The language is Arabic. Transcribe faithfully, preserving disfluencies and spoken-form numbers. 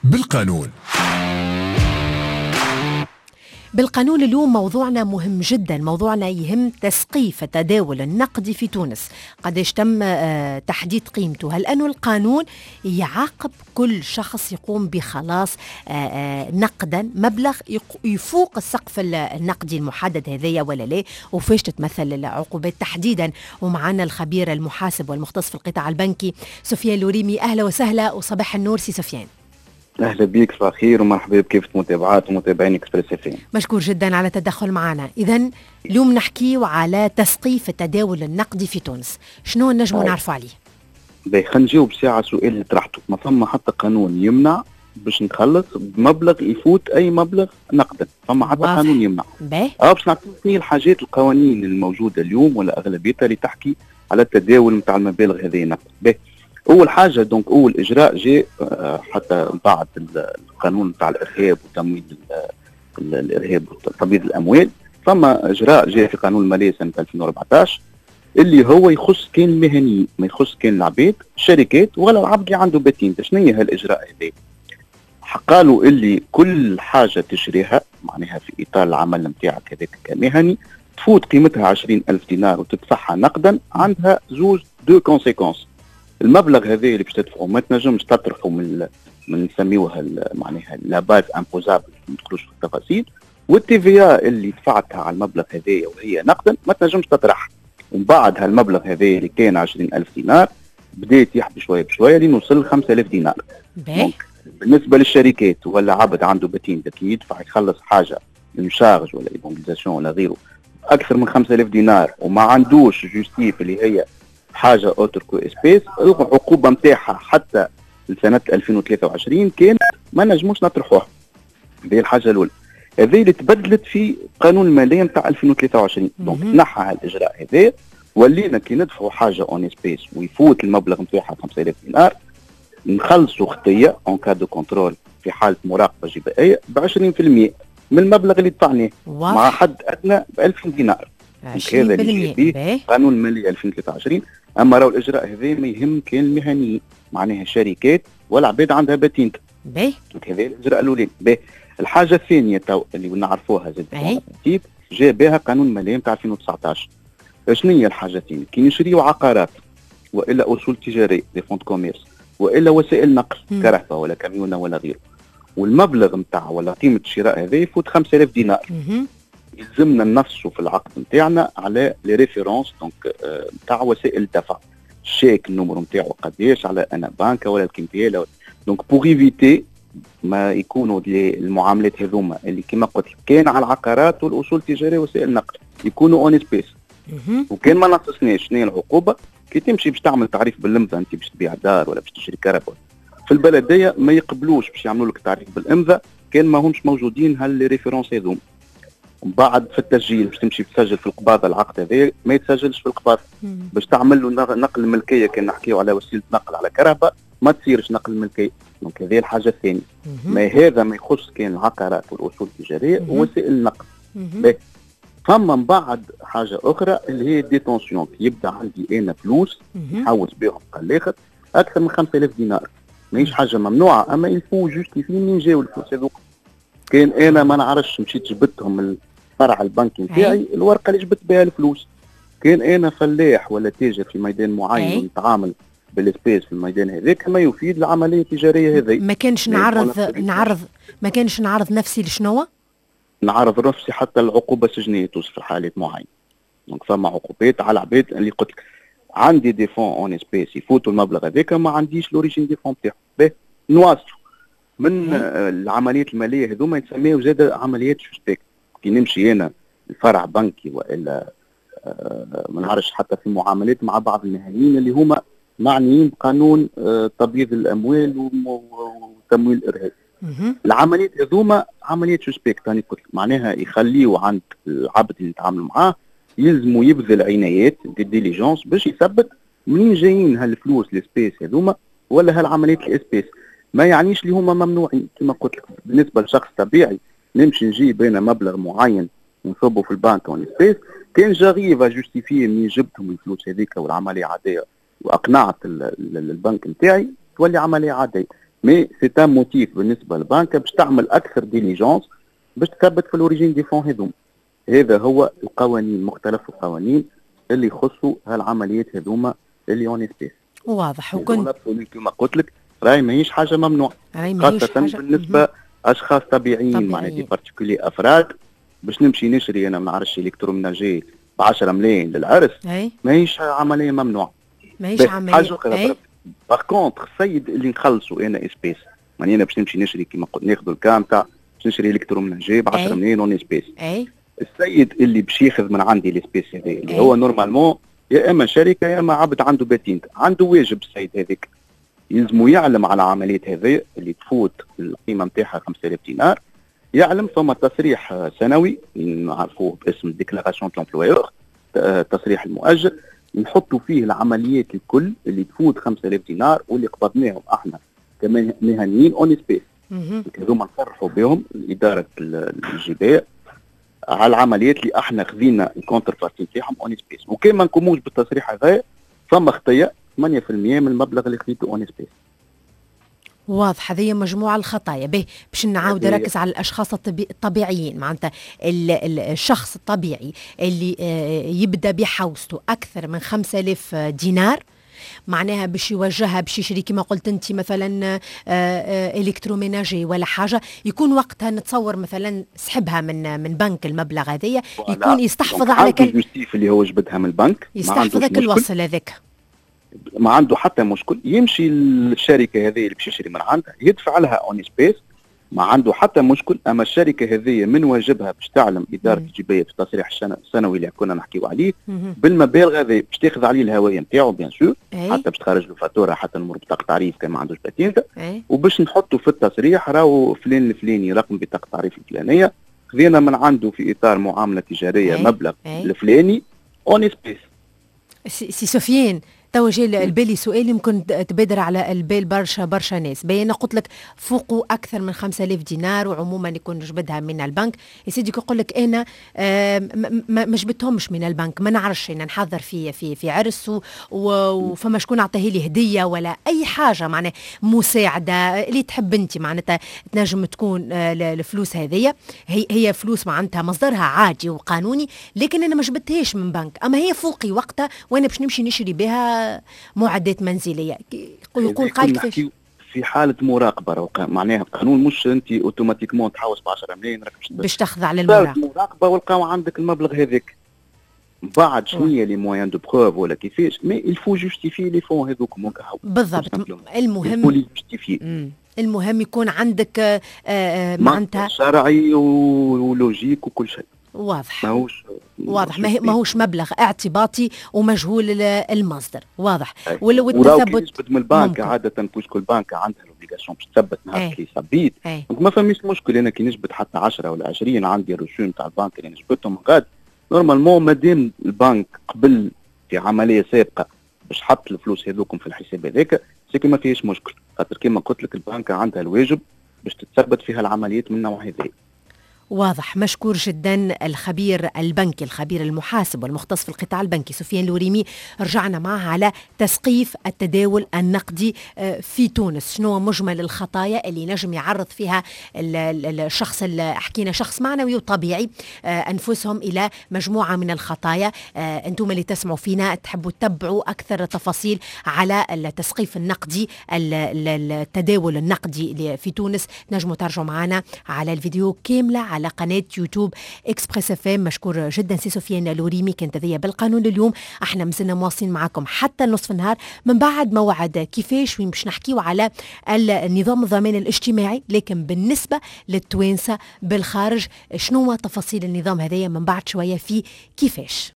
بالقانون. بالقانون اليوم موضوعنا مهم جدا، موضوعنا يهم تسقيف التداول النقدي في تونس. قديش تم تحديد قيمته؟ هل أنه القانون يعاقب كل شخص يقوم بخلاص نقدا مبلغ يفوق السقف النقدي المحدد هذايا ولا لا؟ وفيش تتمثل العقوبات تحديدا؟ ومعنا الخبير المحاسب والمختص في القطاع البنكي سفيان لوريمي. أهلا وسهلا وصباح النور سي سفيان. اهلا بك، صباح الخير ومرحبا بكافة متابعات ومتابعين اكسبريس اف ام. مشكور جدا على التدخل معنا. اذا اليوم نحكيو على تسقيف التداول النقدي في تونس، شنو نجموا نعرفوا عليه؟ باهي، خلينا نجاوب ساعة سؤال اللي طرحته. ما ثم حتى قانون يمنع باش نخلص بمبلغ يفوت اي مبلغ نقدا، فما حتى واضح. قانون يمنع. باهي اه باش نعطيك الحاجات القوانين الموجودة اليوم ولا اغلبيتها اللي تحكي على التداول نتاع المبالغ هذه نقد. باهي، اول حاجه دونك اول اجراء جاء حتى بعد القانون نتاع الارهاب وتمويل الارهاب وتبييض الاموال، فما اجراء جاء في قانون الماليه سنه ألفين وأربعطاش اللي هو يخص كان المهنيين، ما يخص كان العباد الشركات ولا العبد اللي عنده باتين. شنو هي هالاجراء هذا؟ قالوا اللي كل حاجه تشريها معناها في اطار العمل نتاعك هذاك كمهني تفوت قيمتها عشرين ألف دينار وتدفعها نقدا، عندها زوج دو كونسيكونس. المبلغ هذا اللي باش تدفعه ما تنجمش تطرحه من من نسميوها معناها لا باز امبوزابل، ما ندخلوش في التفاصيل، والتي في اي اللي دفعتها على المبلغ هذايا وهي نقدا ما تنجمش تطرحها. ومن بعد هالمبلغ هذايا اللي كان عشرين ألف دينار بدات يحب شويه بشويه لين وصل خمسة آلاف دينار. بالنسبه للشركات ولا عبد عنده باتين لكن يدفع يخلص حاجه المشارج ولا ايموبيليزاسيون ولا غيره اكثر من خمسة آلاف دينار وما عندوش جوستيف اللي هي حاجه اوتر كو اسبيس، العقوبه نتاعها حتى لسنه ألفين وثلاثة وعشرين كان ما نجموش نطرحوها. هذه الحاجه الاولى. هذه اللي تبدلت في قانون الماليه نتاع ألفين وثلاثة وعشرين، دونك نحى هالاجراء هذا، ولينا كي ندفعوا حاجه اون اسبيس ويفوت المبلغ نتاعها خمسة آلاف دينار نخلصوا خطيه اون كاد دو كونترول في حاله مراقبه جبائيه ب عشرين بالمئة من المبلغ اللي دفعناه مع حد ادنى ب ألف دينار. هذا اللي فيه قانون الماليه ألفين وثلاثة وعشرين. اما راهو الاجراء هذا ما يهم كان المهنيين معناها شركات ولا عباد عندها باتينت. باهي هذا الاجراء الاولاني. باهي، الحاجه الثانيه تو اللي نعرفوها زاد جاء بها قانون الماليه نتاع ألفين وتسعطاش. شنو هي الحاجه الثانيه؟ كي نشريو عقارات والا اصول تجاريه دي فونت كوميرس والا وسائل نقل كرهبه ولا كاميونه ولا غيره، والمبلغ نتاع ولا قيمه الشراء هذا يفوت خمسة آلاف دينار، يلزمنا ننصوا في العقد نتاعنا على لي ريفيرونس دونك نتاع وسائل الدفع، الشيك النمر نتاعو قداش على انا بانكا ولا الكيمبيالا. دونك بوغ ايفيتي ما يكونوا المعاملات هذوما اللي كما قلت كان على العقارات والاصول التجاريه وسائل النقل يكونوا اون سبيس. وكان ما نصصناش شنو هي العقوبه كي تمشي باش تعمل تعريف بالامضاء، انت باش تبيع دار ولا باش تشري كهرباء في البلديه ما يقبلوش باش يعملوا لك تعريف بالامضاء كان ما همش موجودين هاللي ريفيرونس هذوما. بعد في التسجيل باش تمشي تسجل في القباضه العقد هذا ما يتسجلش في القباضه، باش تعمل له نقل الملكيه كان نحكيو على وسيله نقل على كهرباء ما تصيرش نقل الملكيه. دونك هذه الحاجه الثانيه. ما هذا ما يخص كان العقارات والاصول التجاريه ووسائل النقل. فما من بعد حاجه اخرى اللي هي الديتونسيون، يبدا عندي انا فلوس نحوس بهم قلاخت اكثر من خمسة آلاف دينار، ماهيش حاجه ممنوعه اما يلفو جوستيفي منين جاو الفلوس هذوك. كان انا ما نعرفش مشيت جبتهم من الفرع البنكي نتاعي الورقه اللي جبت بها الفلوس، كان انا فلاح ولا تاجر في ميدان معين ونتعامل بالسبيس في الميدان هذاك ما يفيد العمليه التجاريه هذه. ما كانش نعرض نعرض ما كانش نعرض نفسي لشنو؟ نعرض نفسي حتى العقوبه السجنيه توصل في حالات معينه. دونك فما عقوبات على العباد اللي قلت لك عندي دي فون اون سبيس يفوتوا المبلغ هذاك ما عنديش لوريجين دي فون تاعهم. باهي نواصلوا من العمليات الماليه هذوما يتسميوا زاد عمليات سوسبيكت. كي نمشي انا الفرع بنكي والا آه ما نعرفش حتى في المعاملات مع بعض المهنيين اللي هما معنيين بقانون آه تبييض الاموال وتمويل الارهاب. العمليات هذوما عمليات سوسبيكت راني قلت معناها يخليوا عند العبد اللي يتعامل معاه يلزموا يبذل عنايات دي ديليجونس باش يثبت منين جايين هالفلوس السبيس هذوما ولا هالعمليات الاسبيس. ما يعنيش اللي هما ممنوعين كما قلت لك. بالنسبه لشخص طبيعي نمشي نجيب انا مبلغ معين ونصبه في البنك اون سبيس، كان جاريفا جوستيفي منين جبتهم الفلوس هذيك والعمليه عاديه واقنعت البنك نتاعي تولي عمليه عاديه. مي سي ان موتيف بالنسبه للبنك باش تعمل اكثر ديليجونس باش تثبت في الاوريجين دي فون هذوما. هذا هو القوانين، مختلف القوانين اللي يخصوا هالعمليات هذوما اللي اون سبيس. واضح. وكنت كما قلت لك راهي ماهيش حاجه ممنوع، خاصه حاجة بالنسبه اشخاص طبيعيين معناها دي بارتيكولي افراد. باش نمشي نشري انا ما نعرفش الكترومناجي ب عشرة ملايين للعرس ماهيش عمليه ممنوع، ماهيش عمليه. باغ كونتخ السيد اللي نخلصوا انا اسبيس، ماني انا باش نمشي نشري كيما قلت ناخذ الكام تاع باش نشري الكترومناجي ب عشرة ملايين اون اسبيس. السيد اللي باش ياخذ من عندي الاسبيس هذا اللي هو نورمالمون يا اما شركه يا اما عبد عنده باتينت، عنده واجب السيد هذاك يلزمو يعلم على عمليات هذه اللي تفوت القيمه نتاعها خمسة آلاف دينار، يعلم ثم تصريح سنوي نعرفوه باسم ديكلاراسيون دلومبلويور، تصريح المؤجر نحطوا فيه العمليات الكل اللي تفوت خمسة آلاف دينار واللي قبضناهم احنا كمهنيين اون سبيس. هذوما نصرحوا بهم اداره الجباء على العمليات اللي احنا خذينا الكونتر بارتي نتاعهم اون سبيس، وكان ما نقوموش بالتصريح هذا ثم خطيه ثمانية بالمئة من المبلغ اللي خذيته اون سبيس. واضح. هذه مجموعة الخطايا. به باش نعاود نركز على الأشخاص الطبيعيين، معناتها الشخص الطبيعي اللي يبدأ بحوزته أكثر من خمسة آلاف دينار، معناها باش يوجهها باش يشري كما قلت انت مثلا الكتروميناجي ولا حاجه، يكون وقتها نتصور مثلا سحبها من من بنك المبلغ هذايا، يكون يستحفظ على كل اللي هو جبدها من البنك، يستحفظ كل الوصل هذاك، ما عنده حتى مشكل. يمشي الشركه هذه اللي باش يشري من عندها يدفع لها اون سبيس، ما عنده حتى مشكل. اما الشركه هذه من واجبها باش تعلم اداره الجبايه في التصريح السنوي اللي كنا نحكيو عليه بالمبالغ هذه باش تاخذ عليه الهويه نتاعو بيان سور، حتى باش تخرج له فاتوره حتى نمر بطاقه تعريف كان ما عندوش باتينتا، وباش نحطوا في التصريح راهو فلان الفلاني رقم بطاقه تعريف الفلانيه خذينا من عنده في اطار معامله تجاريه مبلغ الفلاني اون سبيس. سي سفيان توا جا البالي سؤال يمكن تبادر على البال برشا برشا ناس. بينا قلت لك فوقوا اكثر من خمسة آلاف دينار وعموما يكون جبدها من البنك، يا سيدي يقول لك انا ما جبتهمش من البنك، ما نعرفش انا نحضر في في في عرس وفما شكون عطاه لي هديه ولا اي حاجه معناها مساعده اللي تحب انت معناتها تنجم تكون الفلوس هذيا هي هي فلوس معناتها مصدرها عادي وقانوني، لكن انا ما جبتهاش من بنك، اما هي فوقي وقتها وانا باش نمشي نشري بها معدات منزليه. يقول قال كيفاش في حاله مراقبه معناها القانون مش انت اوتوماتيكمون تحوس ب عشرة ملايين راك باش تخضع للمراقبه مراقبه والقاو عندك المبلغ هذاك بعد شنو هي لي موان دو بروف ولا كيفاش، مي الفو جوستيفي لي فون هذوك بالضبط. المهم المهم يكون عندك معناتها شرعي ولوجيك وكل شيء واضح. ماهوش واضح ماهوش مبلغ اعتباطي ومجهول المصدر. واضح. ولو التثبت من البنك عاده بوسكو البنك عندها لوبليغاسيون باش تثبت نهار اللي صبيت، ما فماش مشكل. انا كي نجبد حتى عشرة ولا عشرين عندي الرسوم تاع البنك اللي نجبدهم غاد نورمالمون مادام البنك قبل في عمليه سابقه باش حط الفلوس هذوكم في الحساب هذاك سيكو ما فيهش مشكل، خاطر كيما قلت لك البنك عندها الواجب باش تتثبت فيها العمليات من النوع هذا. واضح. مشكور جدا الخبير البنكي الخبير المحاسب والمختص في القطاع البنكي سفيان لوريمي. رجعنا معه على تسقيف التداول النقدي في تونس، شنو مجمل الخطايا اللي نجم يعرض فيها الشخص اللي حكينا شخص معنوي وطبيعي أنفسهم إلى مجموعة من الخطايا. أنتم اللي تسمعوا فينا تحبوا تتبعوا أكثر تفاصيل على التسقيف النقدي التداول النقدي في تونس، نجموا ترجعوا معنا على الفيديو كاملة على قناة يوتيوب إكسبريس اف ام. مشكور جدا سي سفيان لوريمي. كانت هذه بالقانون اليوم، احنا مازلنا مواصلين معكم حتى نصف النهار من بعد موعد كيفاش وين باش نحكيو على النظام الضمان الاجتماعي، لكن بالنسبة للتوانسة بالخارج شنو تفاصيل النظام هذايا من بعد شوية في كيفاش.